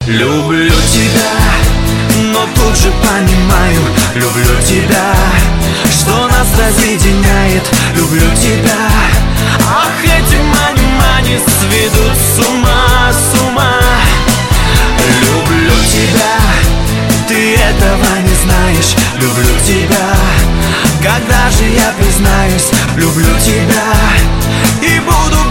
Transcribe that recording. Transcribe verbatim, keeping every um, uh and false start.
Люблю тебя, но тут же понимаю, люблю тебя, что нас разъединяет. Люблю тебя, ах, эти мани-мани сведут с ума, с ума. Люблю тебя, ты этого не знаешь. Люблю тебя, когда же я признаюсь? Люблю тебя и буду